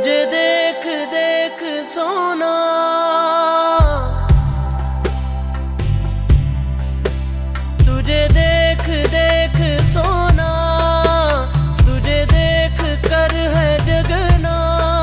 तुझे देख देख सोना, तुझे देख देख सोना, तुझे देख कर है जगना।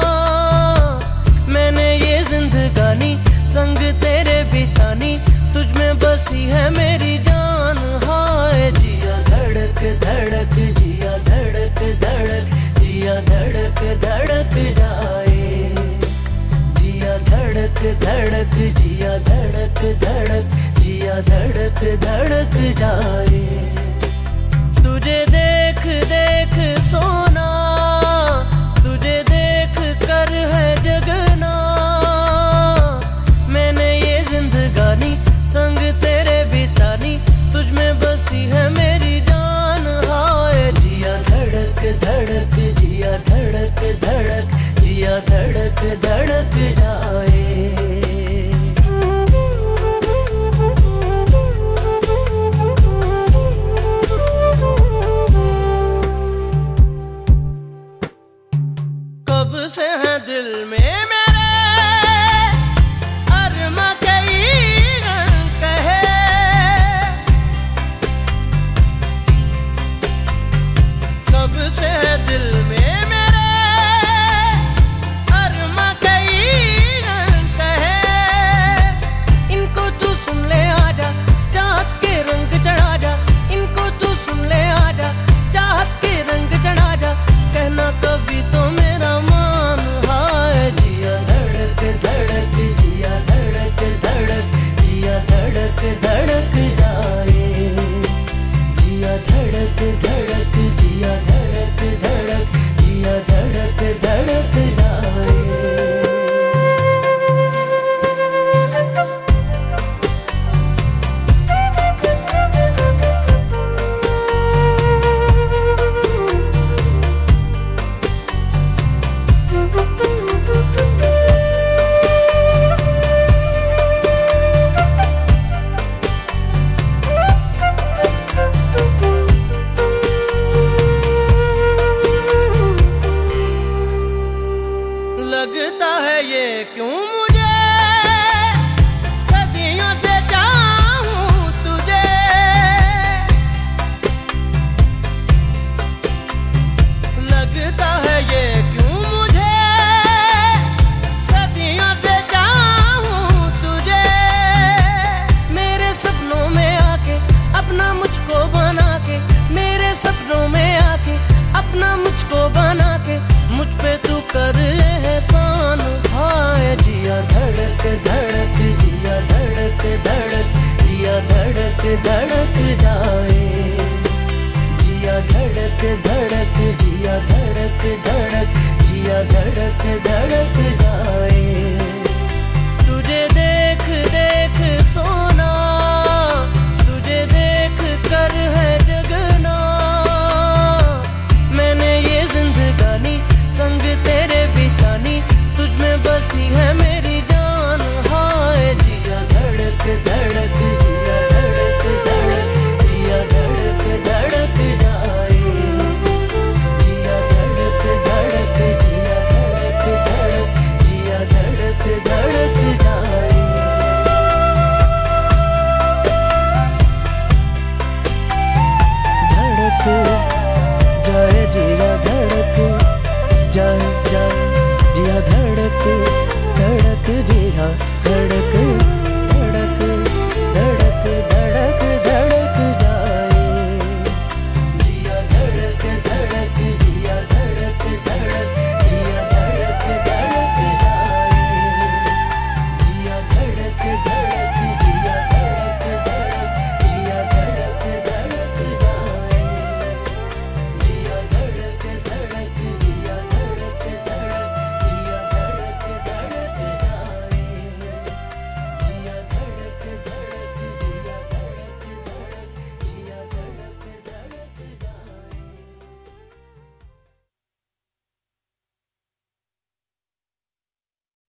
मैंने ये जिंदगानी संग तेरे बितानी, तुझ में बसी है मेरी जान। हाय जिया धड़क धड़क, जिया धड़क धड़क, जिया धड़क धड़क जाए। जिया धड़क धड़क, जिया धड़क धड़क, जिया धड़क धड़क जाए। तुझे देख देख सोना, तुझे देख कर है जगना। मैंने ये जिंदगानी संग तेरे बितानी, तुझ में बसी है मेरी जान। हाय जिया धड़क धड़क, जिया धड़क धड़क, जिया धड़क धड़क जाए। कब से है दिल में मेरे अरमा कई रंग कहे। कब से है दिल में मेरे अरमा कई रंग कहे। इनको तू सुन ले आजा, चाहत के रंग चढ़ा जा। इनको तू सुन ले आजा, चाहत के रंग चढ़ा जा। कहना कभी तो मेरा मान। हाय जिया धड़क धड़क, जिया धड़क धड़क, जिया धड़क धड़क जाए। जिया धड़क धड़क, जिया धड़क धड़क, जिया धड़क धड़क जाए। लगता है ये क्यों मुझे सदियों से चाहूं तुझे। लगता है ये क्यों मुझे सदियों से चाहूं तुझे। मेरे सपनों में आके अपना मुझको बना के, मेरे सपनों में आके अपना मुझको बना के, मुझ पे तू कर एहसान। हाय जिया धड़क धड़क, जिया धड़क धड़क, जिया धड़क धड़क जाए। जिया धड़क धड़क, जिया धड़क धड़क,